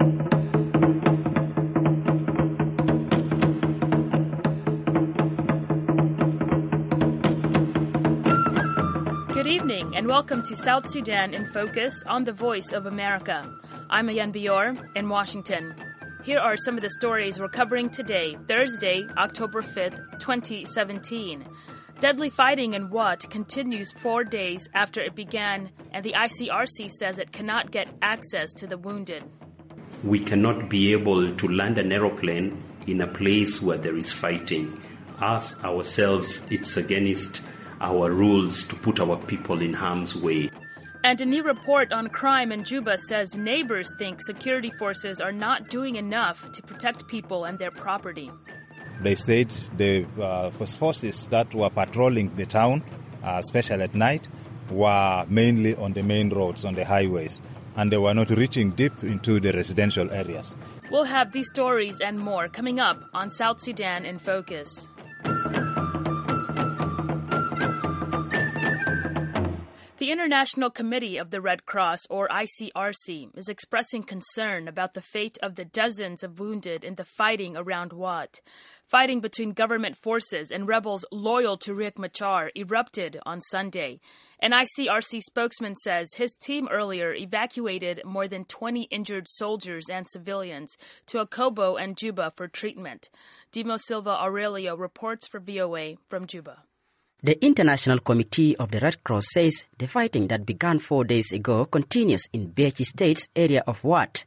Good evening and welcome to South Sudan in Focus on the Voice of America. I'm Ayan Bior in Washington. Here are some of the stories we're covering today, Thursday, October 5th, 2017. Deadly fighting in Wat continues 4 days after it began, and the ICRC says it cannot get access to the wounded. We cannot be able to land an aeroplane in a place where there is fighting. Us, ourselves, it's against our rules to put our people in harm's way. And a new report on crime in Juba says neighbors think security forces are not doing enough to protect people and their property. They said the forces that were patrolling the town, especially at night, were mainly on the main roads, on the highways, and they were not reaching deep into the residential areas. We'll have these stories and more coming up on South Sudan in Focus. The International Committee of the Red Cross, or ICRC, is expressing concern about the fate of the dozens of wounded in the fighting around Wat. Fighting between government forces and rebels loyal to Riek Machar erupted on Sunday. An ICRC spokesman says his team earlier evacuated more than 20 injured soldiers and civilians to Akobo and Juba for treatment. Dimo Silva Aurelio reports for VOA from Juba. The International Committee of the Red Cross says the fighting that began 4 days ago continues in Bechi State's area of Wat.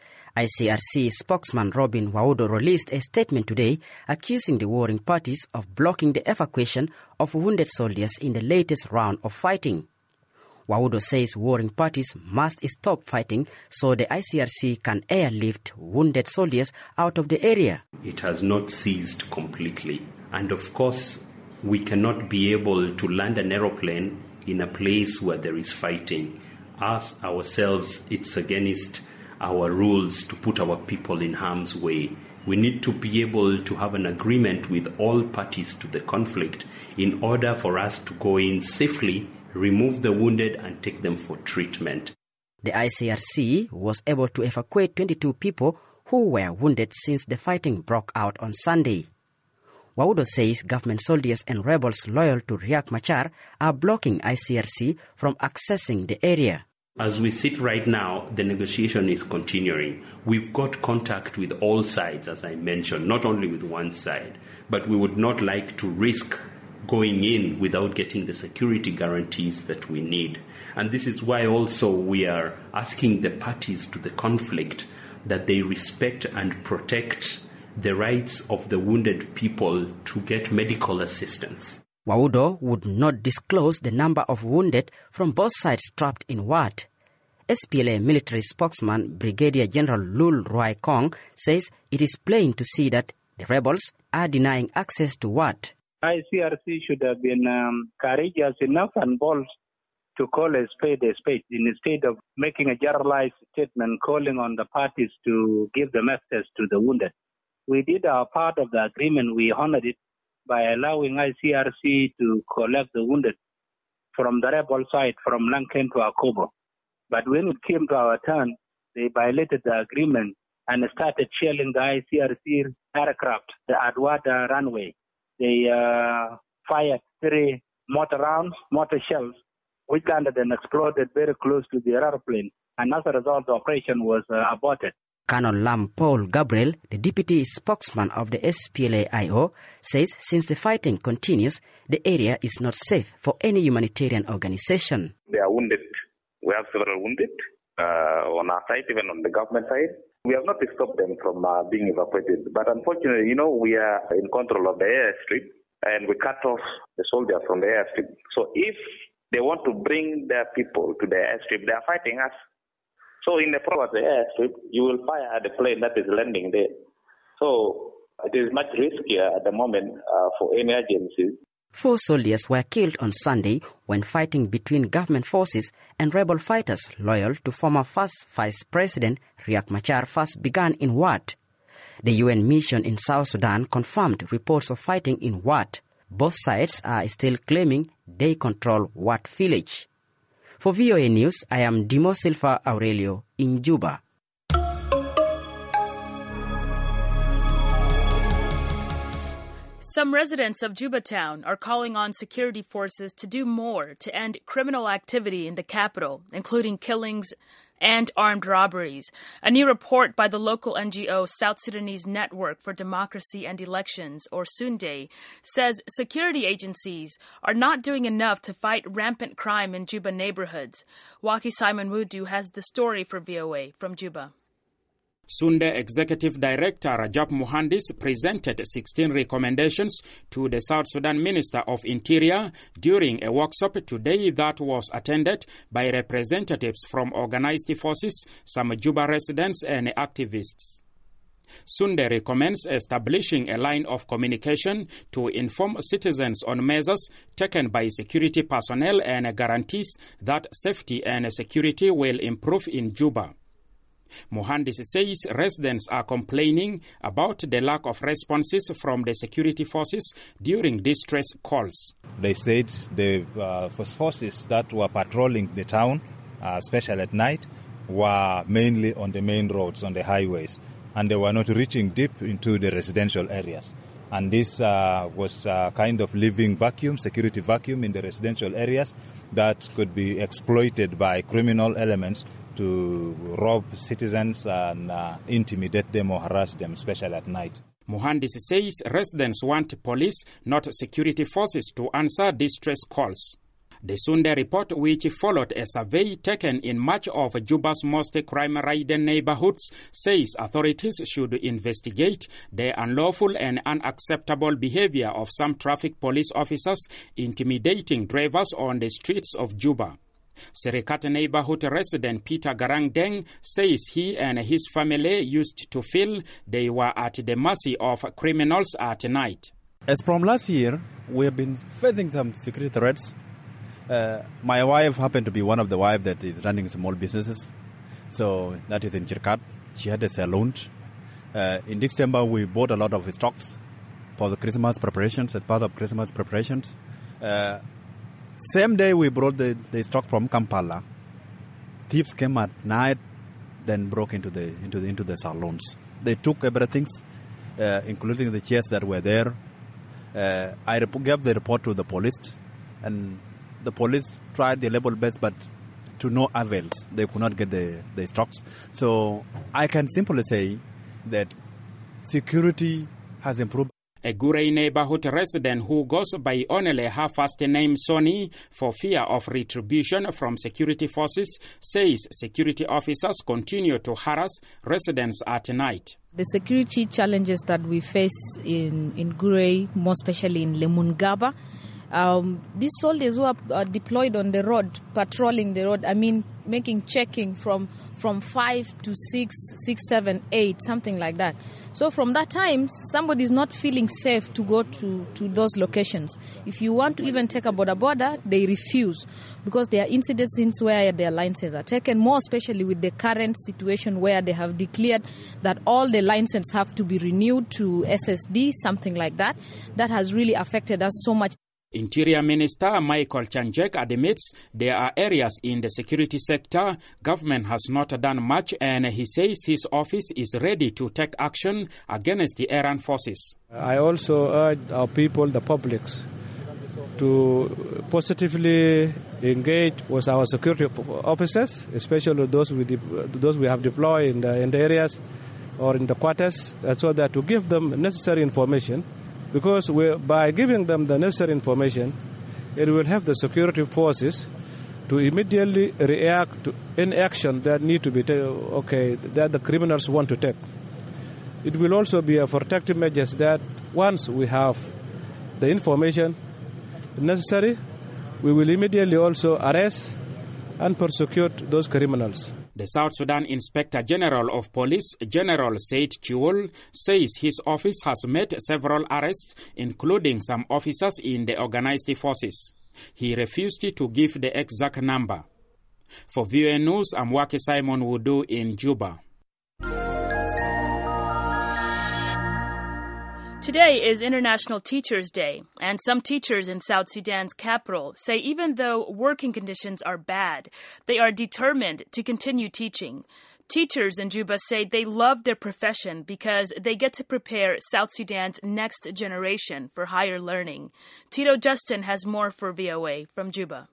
ICRC spokesman Robin Waudo released a statement today accusing the warring parties of blocking the evacuation of wounded soldiers in the latest round of fighting. Waudo says warring parties must stop fighting so the ICRC can airlift wounded soldiers out of the area. It has not ceased completely. And of course, we cannot be able to land an aeroplane in a place where there is fighting. Us, ourselves, it's against our rules to put our people in harm's way. We need to be able to have an agreement with all parties to the conflict in order for us to go in safely, remove the wounded and take them for treatment. The ICRC was able to evacuate 22 people who were wounded since the fighting broke out on Sunday. Waudo says government soldiers and rebels loyal to Riek Machar are blocking ICRC from accessing the area. As we sit right now, the negotiation is continuing. We've got contact with all sides, as I mentioned, not only with one side, but we would not like to risk going in without getting the security guarantees that we need. And this is why also we are asking the parties to the conflict that they respect and protect the rights of the wounded people to get medical assistance. Waudo would not disclose the number of wounded from both sides trapped in Wat. SPLA military spokesman Brigadier General Lul Roy Kong says it is plain to see that the rebels are denying access to Wat. ICRC should have been courageous enough and bold to call a spade instead of making a generalized statement calling on the parties to give them access to the wounded. We did our part of the agreement. We honored it by allowing ICRC to collect the wounded from the rebel side, from Lankan to Akobo. But when it came to our turn, they violated the agreement and started shelling the ICRC aircraft at Wada runway. They fired 3 mortar shells, which landed and exploded very close to the airplane. And as a result, the operation was aborted. Colonel Lam Paul Gabriel, the deputy spokesman of the SPLA-IO, says since the fighting continues, the area is not safe for any humanitarian organization. They are wounded. We have several wounded on our side, even on the government side. We have not stopped them from being evacuated. But unfortunately, we are in control of the airstrip and we cut off the soldiers from the airstrip. So if they want to bring their people to the airstrip, they are fighting us. So in the front of the airstrip, you will fire at the plane that is landing there. So it is much riskier at the moment for any agencies. 4 soldiers were killed on Sunday when fighting between government forces and rebel fighters loyal to former first Vice President Riek Machar first began in Wat. The UN mission in South Sudan confirmed reports of fighting in Wat. Both sides are still claiming they control Wat village. For VOA News, I am Dimo Silva Aurelio in Juba. Some residents of Juba Town are calling on security forces to do more to end criminal activity in the capital, including killings and armed robberies. A new report by the local NGO South Sudanese Network for Democracy and Elections, or SUNDE, says security agencies are not doing enough to fight rampant crime in Juba neighborhoods. Waki Simon Wudu has the story for VOA from Juba. SUNDE Executive Director Rajab Muhandis presented 16 recommendations to the South Sudan Minister of Interior during a workshop today that was attended by representatives from organized forces, some Juba residents and activists. SUNDE recommends establishing a line of communication to inform citizens on measures taken by security personnel and guarantees that safety and security will improve in Juba. Muhandis says residents are complaining about the lack of responses from the security forces during distress calls. They said the forces that were patrolling the town, especially at night, were mainly on the main roads, on the highways, and they were not reaching deep into the residential areas. And this was a kind of living vacuum, security vacuum in the residential areas that could be exploited by criminal elements to rob citizens and intimidate them or harass them, especially at night. Muhandis says residents want police, not security forces, to answer distress calls. The SUNDE report, which followed a survey taken in much of Juba's most crime-ridden neighborhoods, says authorities should investigate the unlawful and unacceptable behavior of some traffic police officers intimidating drivers on the streets of Juba. Serikat neighborhood resident Peter Garang Deng says he and his family used to feel they were at the mercy of criminals at night. As from last year, we have been facing some security threats. My wife happened to be one of the wives that is running small businesses. So that is in Chirkat. She had a salon. In December, we bought a lot of stocks for the Christmas preparations, as part of Christmas preparations. Same day we brought the stock from Kampala. Thieves came at night, then broke into the salons. They took everything, including the chairs that were there. I gave the report to the police, and the police tried their level best, but to no avails. They could not get the stocks. So I can simply say that security has improved. A Gurei neighborhood resident who goes by only her first name Sonny for fear of retribution from security forces says security officers continue to harass residents at night. The security challenges that we face in Gurei, more especially in Lemungaba, these soldiers who are deployed on the road, patrolling the road, making checking from 5 to 6, 7, 8, something like that. So from that time, somebody is not feeling safe to go to those locations. If you want to even take a border, they refuse because there are incidents where their licenses are taken, more especially with the current situation where they have declared that all the licenses have to be renewed to SSD, something like that. That has really affected us so much. Interior Minister Michael Chanjek admits there are areas in the security sector government has not done much, and he says his office is ready to take action against the errant forces. I also urge our people, the public, to positively engage with our security officers, especially those we have deployed in the areas or in the quarters, so that to give them necessary information. Because by giving them the necessary information, it will help the security forces to immediately react to any action that need to be that the criminals want to take. It will also be a protective measures that once we have the information necessary, we will immediately also arrest and prosecute those criminals. The South Sudan Inspector General of Police, General Said Chiwul, says his office has made several arrests, including some officers in the organized forces. He refused to give the exact number. For VOA News, I'm Waki Simon Wudu in Juba. Today is International Teachers' Day, and some teachers in South Sudan's capital say even though working conditions are bad, they are determined to continue teaching. Teachers in Juba say they love their profession because they get to prepare South Sudan's next generation for higher learning. Tito Justin has more for VOA from Juba.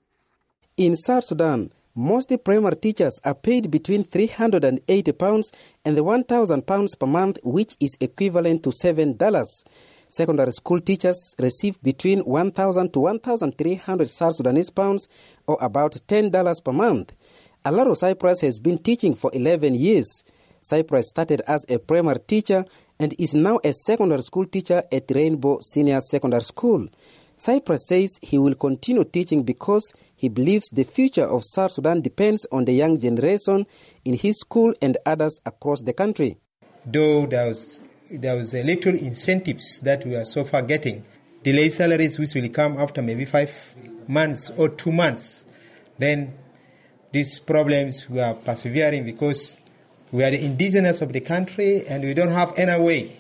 In South Sudan, most primary teachers are paid between £380 and £1,000 per month, which is equivalent to $7. Secondary school teachers receive between 1,000 to 1,300 South Sudanese pounds, or about $10 per month. Alaro Cyprus has been teaching for 11 years. Cyprus started as a primary teacher and is now a secondary school teacher at Rainbow Senior Secondary School. Cyprus says he will continue teaching because he believes the future of South Sudan depends on the young generation in his school and others across the country. Though there was a little incentives that we are so far getting, delayed salaries which will come after maybe 5 months or 2 months, then these problems we are persevering because we are the indigenous of the country and we don't have any way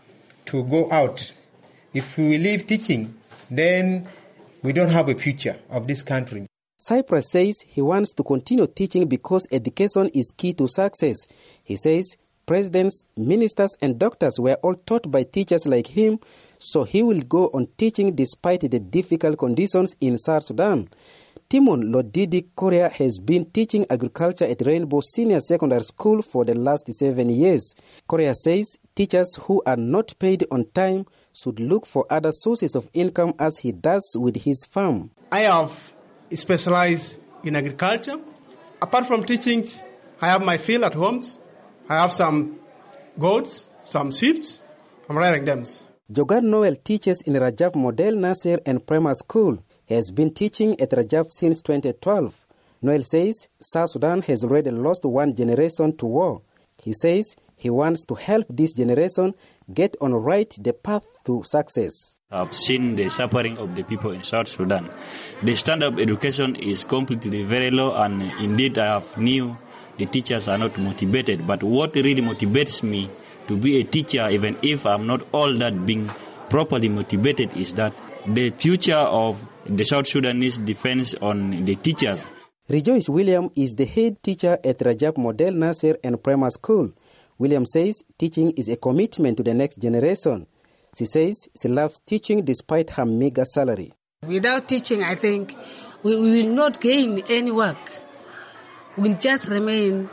to go out. If we leave teaching, then we don't have a future of this country. Cyprus says he wants to continue teaching because education is key to success. He says presidents, ministers and doctors were all taught by teachers like him, so he will go on teaching despite the difficult conditions in South Sudan. Timon Lodidi Korea has been teaching agriculture at Rainbow Senior Secondary School for the last 7 years. Korea says teachers who are not paid on time should look for other sources of income as he does with his farm. I have specialized in agriculture. Apart from teaching, I have my field at home. I have some goats, some sheep. I'm rearing them. Jogar Noel teaches in Rajab Model Nasser and Primary School. He has been teaching at Rajab since 2012. Noel says South Sudan has already lost one generation to war. He says he wants to help this generation get on the path to success. I've seen the suffering of the people in South Sudan. The standard of education is completely very low, and indeed I have knew the teachers are not motivated. But what really motivates me to be a teacher, even if I'm not all that being properly motivated, is that the future of the South Sudanese depends on the teachers. Rejoice William is the head teacher at Rajab Model Nasser and Primary School. William says teaching is a commitment to the next generation. She says she loves teaching despite her meager salary. Without teaching, I think we will not gain any work. We'll just remain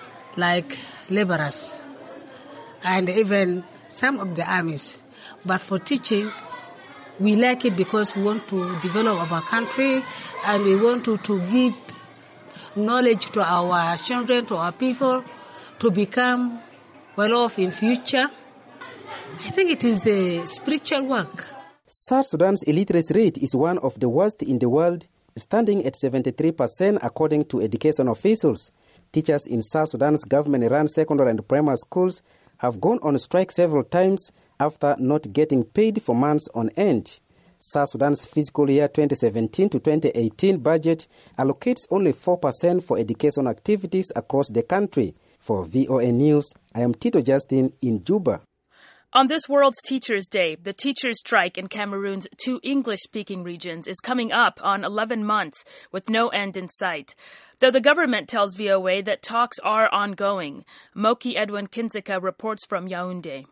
like laborers and even some of the armies. But for teaching, we like it because we want to develop our country and we want to give knowledge to our children, to our people, to become well off in future. I think it is a spiritual work. South Sudan's illiteracy rate is one of the worst in the world, standing at 73% according to education officials. Teachers in South Sudan's government-run secondary and primary schools have gone on strike several times after not getting paid for months on end. South Sudan's fiscal year 2017 to 2018 budget allocates only 4% for education activities across the country. For VOA News, I am Tito Justin in Juba. On this World's Teachers' Day, the teachers' strike in Cameroon's 2 English-speaking regions is coming up on 11 months with no end in sight. Though the government tells VOA that talks are ongoing. Moki Edwin Kinzeka reports from Yaoundé.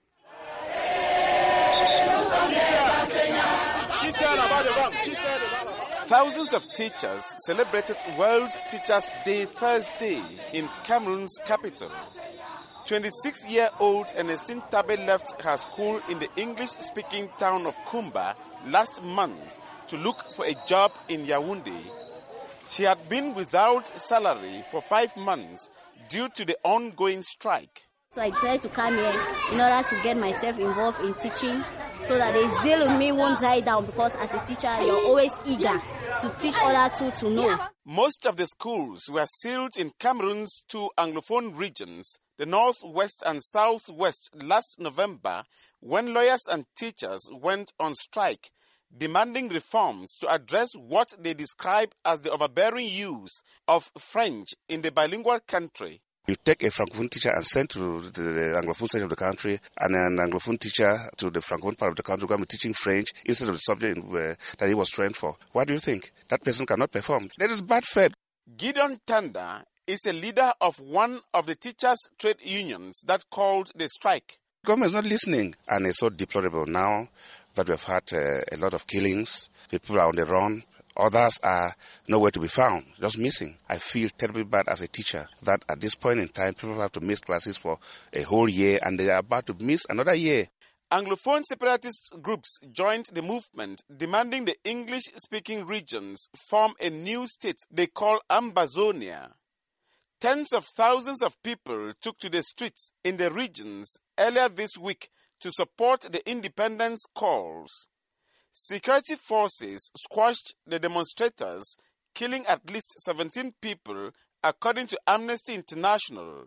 Thousands of teachers celebrated World Teachers' Day Thursday in Cameroon's capital. 26-year-old Ernestine Tabe left her school in the English-speaking town of Kumba last month to look for a job in Yaoundé. She had been without salary for 5 months due to the ongoing strike. So I decided to come here in order to get myself involved in teaching so that the zeal in me won't die down, because as a teacher, you're always eager to teach others to know. Most of the schools were sealed in Cameroon's 2 Anglophone regions, the Northwest and Southwest, last November, when lawyers and teachers went on strike, demanding reforms to address what they describe as the overbearing use of French in the bilingual country. You take a Francophone teacher and send to the Anglophone side of the country, and an Anglophone teacher to the Francophone part of the country, going to be teaching French instead of the subject that he was trained for. What do you think? That person cannot perform. That is bad faith. Gideon Tanda, is a leader of one of the teachers' trade unions that called the strike. Government is not listening, and it's so deplorable now that we've had a lot of killings. People are on the run. Others are nowhere to be found, just missing. I feel terribly bad as a teacher that at this point in time, people have to miss classes for a whole year, and they are about to miss another year. Anglophone separatist groups joined the movement, demanding the English-speaking regions form a new state they call Ambazonia. Tens of thousands of people took to the streets in the regions earlier this week to support the independence calls. Security forces squashed the demonstrators, killing at least 17 people, according to Amnesty International.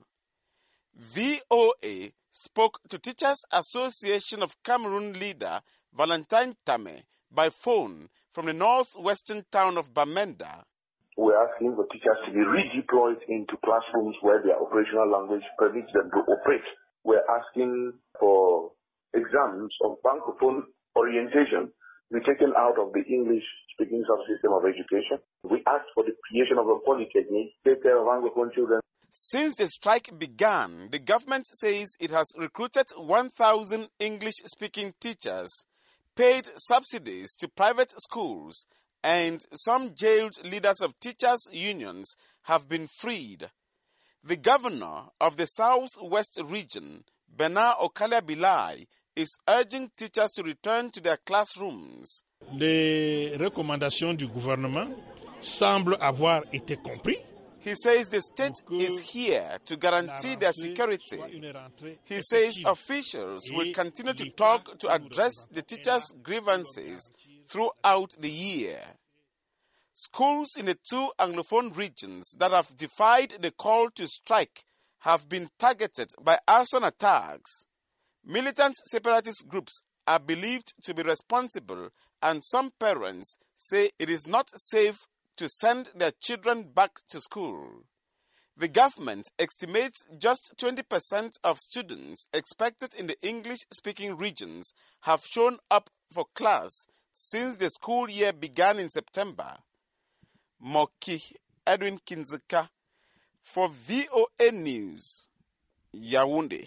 VOA spoke to Teachers Association of Cameroon leader Valentine Tame by phone from the northwestern town of Bamenda. We're asking for teachers to be redeployed into classrooms where their operational language permits them to operate. We're asking for exams of Francophone orientation to be taken out of the English-speaking subsystem of education. We ask for the creation of a polytechnic to take care of Anglophone children. Since the strike began, the government says it has recruited 1,000 English-speaking teachers, paid subsidies to private schools, and some jailed leaders of teachers' unions have been freed. The governor of the Southwest region, Bernard Okalia-Bilai, is urging teachers to return to their classrooms. Les recommandations du gouvernement semblent avoir été comprises. He says the state is here to guarantee their security. He says officials will continue to talk to address the teachers' grievances throughout the year. Schools in the two Anglophone regions that have defied the call to strike have been targeted by arson attacks. Militant separatist groups are believed to be responsible, and some parents say it is not safe to send their children back to school. The government estimates just 20% of students expected in the English-speaking regions have shown up for class since the school year began in September. Moki Edwin Kinzeka for VOA News, Yaoundé.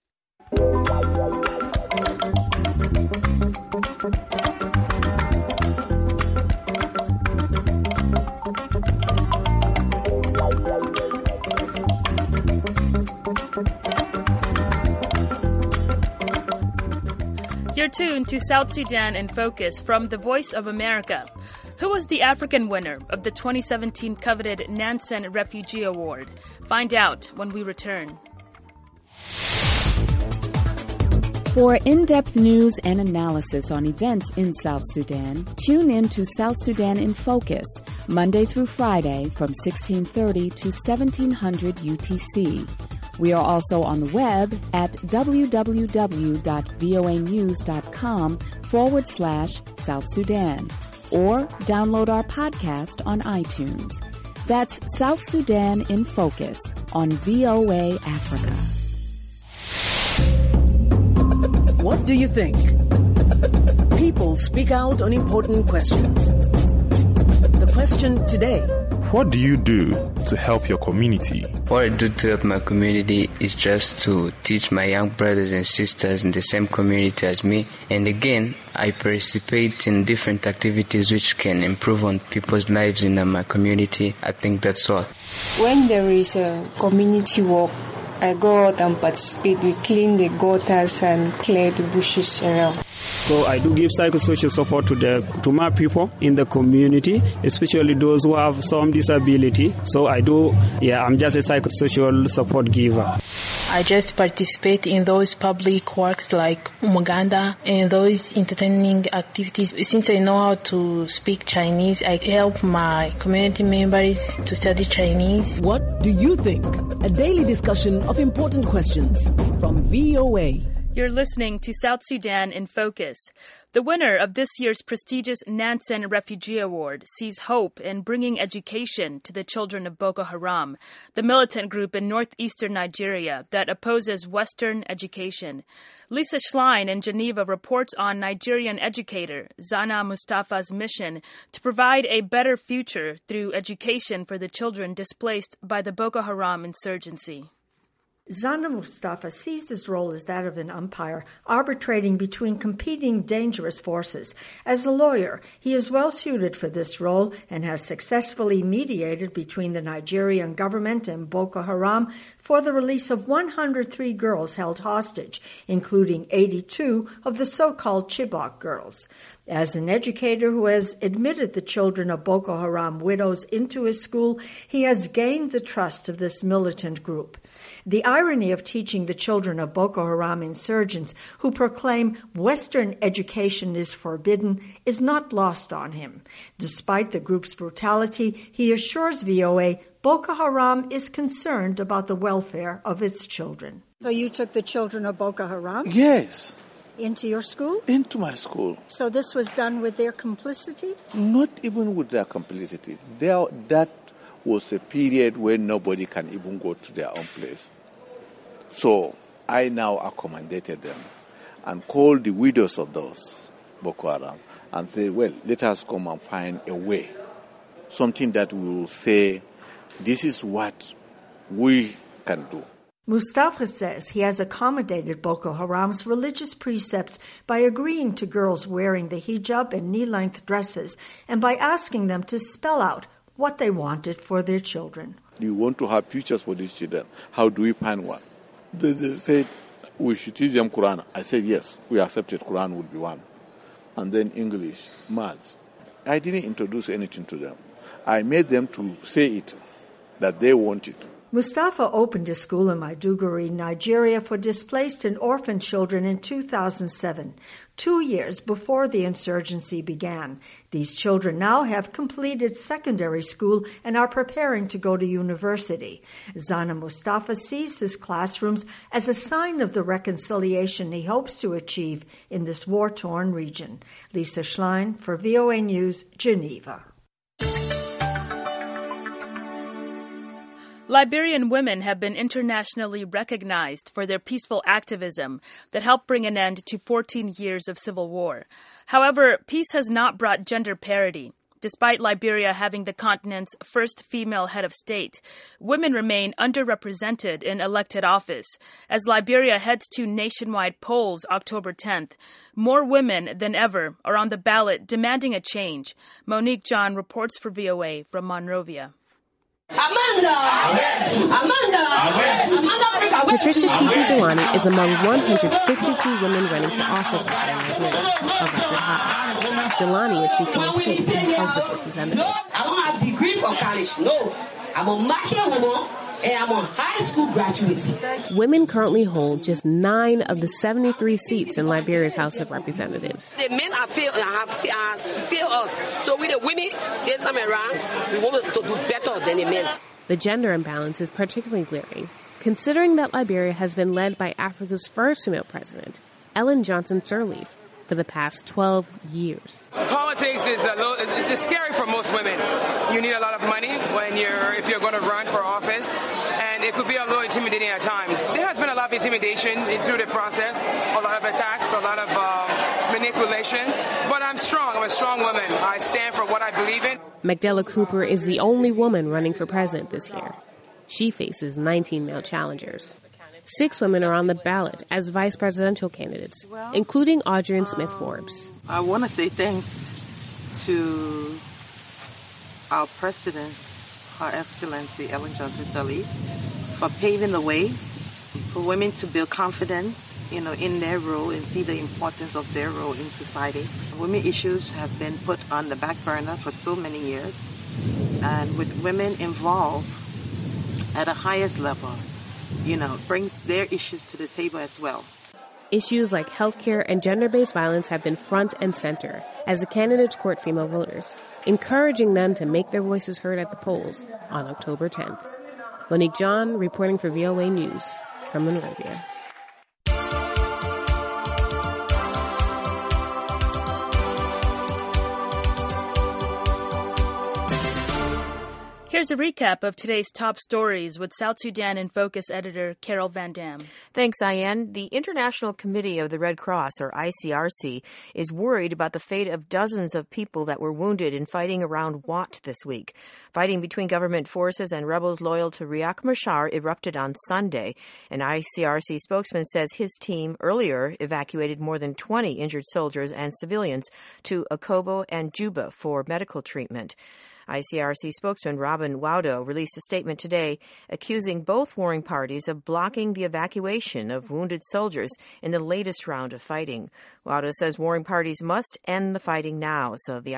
You're tuned to South Sudan in Focus from the Voice of America. Who was the African winner of the 2017 coveted Nansen Refugee Award? Find out when we return. For in-depth news and analysis on events in South Sudan, tune in to South Sudan in Focus, Monday through Friday from 1630 to 1700 UTC. We are also on the web at www.voanews.com/South Sudan, or download our podcast on iTunes. That's South Sudan in Focus on VOA Africa. What do you think? People speak out on important questions. The question today: what do you do to help your community? What I do to help my community is just to teach my young brothers and sisters in the same community as me. And again, I participate in different activities which can improve on people's lives in my community. I think that's all. When there is a community work, I go out and participate. We clean the gutters and clear the bushes around. So I do give psychosocial support to my people in the community, especially those who have some disability. So I'm just a psychosocial support giver. I just participate in those public works like umuganda and those entertaining activities. Since I know how to speak Chinese, I help my community members to study Chinese. What do you think? A daily discussion of important questions from VOA. You're listening to South Sudan in Focus. The winner of this year's prestigious Nansen Refugee Award sees hope in bringing education to the children of Boko Haram, the militant group in northeastern Nigeria that opposes Western education. Lisa Schlein in Geneva reports on Nigerian educator Zana Mustafa's mission to provide a better future through education for the children displaced by the Boko Haram insurgency. Zana Mustafa sees his role as that of an umpire, arbitrating between competing dangerous forces. As a lawyer, he is well suited for this role and has successfully mediated between the Nigerian government and Boko Haram for the release of 103 girls held hostage, including 82 of the so-called Chibok girls. As an educator who has admitted the children of Boko Haram widows into his school, he has gained the trust of this militant group. The irony of teaching the children of Boko Haram insurgents who proclaim Western education is forbidden is not lost on him. Despite the group's brutality, he assures VOA Boko Haram is concerned about the welfare of its children. So you took the children of Boko Haram? Yes. Into your school? Into my school. So this was done with their complicity? Not even with their complicity. That was a period when nobody can even go to their own place. So I now accommodated them and called the widows of those Boko Haram and say, well, let us come and find a way, something that will say, this is what we can do. Mustafa says he has accommodated Boko Haram's religious precepts by agreeing to girls wearing the hijab and knee-length dresses and by asking them to spell out what they wanted for their children. Do you want to have futures for these children? How do we find one? They said, we should teach them Quran. I said, yes, we accepted Quran would be one. And then English, maths. I didn't introduce anything to them. I made them to say it, that they want it. Mustafa opened a school in Maiduguri, Nigeria, for displaced and orphaned children in 2007, 2 years before the insurgency began. These children now have completed secondary school and are preparing to go to university. Zana Mustafa sees his classrooms as a sign of the reconciliation he hopes to achieve in this war-torn region. Lisa Schlein for VOA News, Geneva. Liberian women have been internationally recognized for their peaceful activism that helped bring an end to 14 years of civil war. However, peace has not brought gender parity. Despite Liberia having the continent's first female head of state, women remain underrepresented in elected office. As Liberia heads to nationwide polls October 10th, more women than ever are on the ballot demanding a change. Monique John reports for VOA from Monrovia. Patricia Titi Delani is among 162 women running for office in Liberia, a record high. Delani is seeking a seat in the House of Representatives. I don't have a degree from college, no. I'm a marketing woman and I'm a high school graduate. Women currently hold just 9 of the 73 seats in Liberia's House of Representatives. The men have failed us. So with the women, this time around, we want to do better than the men. The gender imbalance is particularly glaring, considering that Liberia has been led by Africa's first female president, Ellen Johnson Sirleaf, for the past 12 years. Politics is it's scary for most women. You need a lot of money if you're going to run for office, and it could be a little intimidating at times. There has been a lot of intimidation through the process, a lot of attacks, a lot of manipulation, but I'm strong. I'm a strong woman. I stand for what I believe in. Magdala Cooper is the only woman running for president this year. She faces 19 male challengers. 6 women are on the ballot as vice presidential candidates, including Audrey Smith Forbes. I want to say thanks to our president, Her Excellency Ellen Johnson Sirleaf, for paving the way for women to build confidence, in their role and see the importance of their role in society. Women issues have been put on the back burner for so many years, and with women involved at the highest level, brings their issues to the table as well. Issues like healthcare and gender-based violence have been front and center as the candidates court female voters, encouraging them to make their voices heard at the polls on October 10th. Monique John reporting for VOA News from Monrovia. Here's a recap of today's top stories with South Sudan in Focus editor Carol Van Dam. Thanks, Ayan. The International Committee of the Red Cross, or ICRC, is worried about the fate of dozens of people that were wounded in fighting around Wat this week. Fighting between government forces and rebels loyal to Riek Machar erupted on Sunday. An ICRC spokesman says his team earlier evacuated more than 20 injured soldiers and civilians to Akobo and Juba for medical treatment. ICRC spokesman Robin Waudo released a statement today accusing both warring parties of blocking the evacuation of wounded soldiers in the latest round of fighting. Waudo says warring parties must end the fighting now so the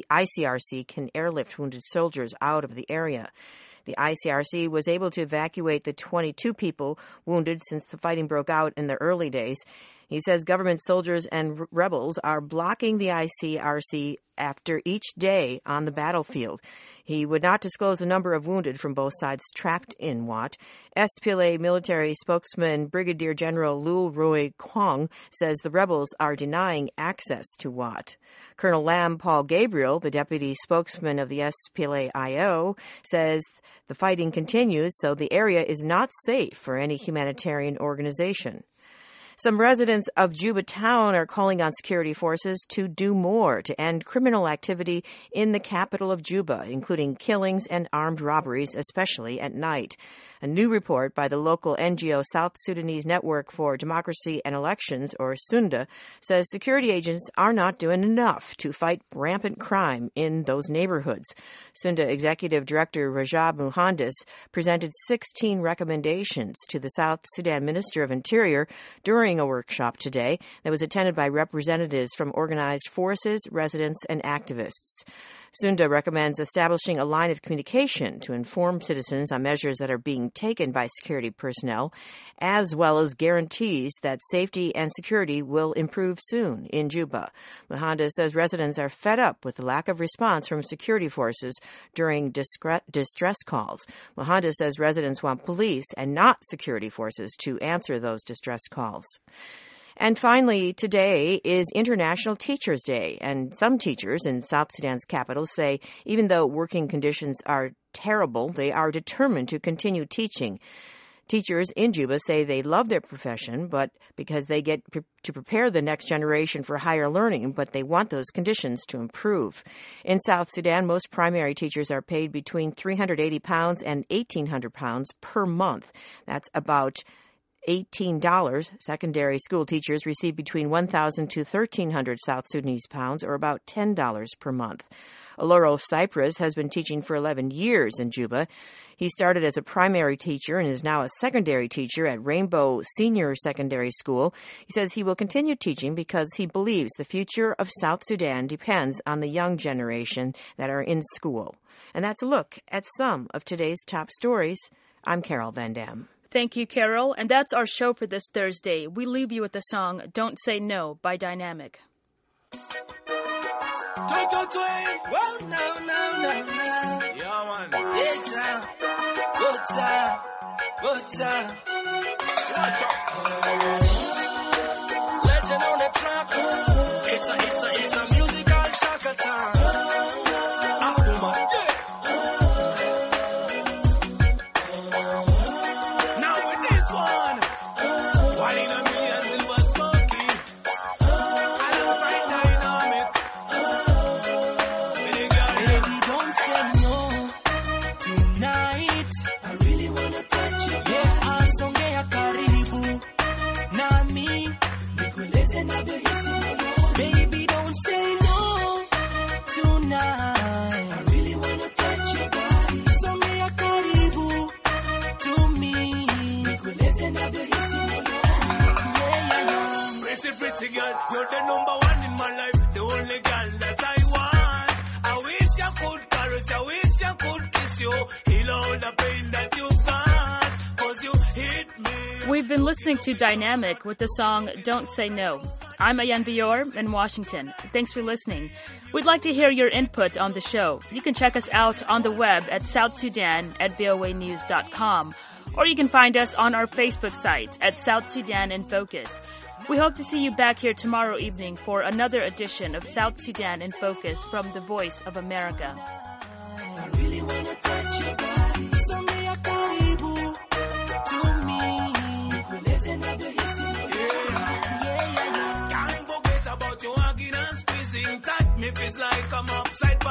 ICRC can airlift wounded soldiers out of the area. The ICRC was able to evacuate the 22 people wounded since the fighting broke out in the early days. He says government soldiers and rebels are blocking the ICRC after each day on the battlefield. He would not disclose the number of wounded from both sides trapped in Wat. SPLA military spokesman Brigadier General Lul Roy Kwong says the rebels are denying access to Wat. Colonel Lam Paul Gabriel, the deputy spokesman of the SPLA-IO, says the fighting continues, so the area is not safe for any humanitarian organization. Some residents of Juba town are calling on security forces to do more to end criminal activity in the capital of Juba, including killings and armed robberies, especially at night. A new report by the local NGO South Sudanese Network for Democracy and Elections, or SUNDA, says security agents are not doing enough to fight rampant crime in those neighborhoods. SUNDA Executive Director Rajab Muhandis presented 16 recommendations to the South Sudan Minister of Interior during a workshop today that was attended by representatives from organized forces, residents, and activists. SUNDA recommends establishing a line of communication to inform citizens on measures that are being taken by security personnel, as well as guarantees that safety and security will improve soon in Juba. Muhanda says residents are fed up with the lack of response from security forces during distress calls. Muhanda says residents want police and not security forces to answer those distress calls. And finally, today is International Teachers' Day, and some teachers in South Sudan's capital say even though working conditions are terrible, they are determined to continue teaching. Teachers in Juba say they love their profession, but because they get to prepare the next generation for higher learning, but they want those conditions to improve. In South Sudan, most primary teachers are paid between £380 and £1,800 per month. That's about $18. Secondary school teachers receive between 1,000 to 1,300 South Sudanese pounds, or about $10 per month. Oloro Cyprus has been teaching for 11 years in Juba. He started as a primary teacher and is now a secondary teacher at Rainbow Senior Secondary School. He says he will continue teaching because he believes the future of South Sudan depends on the young generation that are in school. And that's a look at some of today's top stories. I'm Carol Van Dam. Thank you, Carol. And that's our show for this Thursday. We leave you with the song Don't Say No by Dynamic. Whoa, no. Yeah, man. Good time. Legend on the track. It's a musical shock attack. You're the number one in my life, the only girl that I want. I wish I could caress, I wish I could kiss you, heal all the pain that you got, 'cause you hit me. We've been listening to Dynamic with the song Don't Say No. I'm Ayan Bior in Washington. Thanks for listening. We'd like to hear your input on the show. You can check us out on the web at southsudan@voanews.com, or you can find us on our Facebook site at South Sudan in Focus. We hope to see you back here tomorrow evening for another edition of South Sudan in Focus from the Voice of America. I really wanna touch you. It's like I'm upside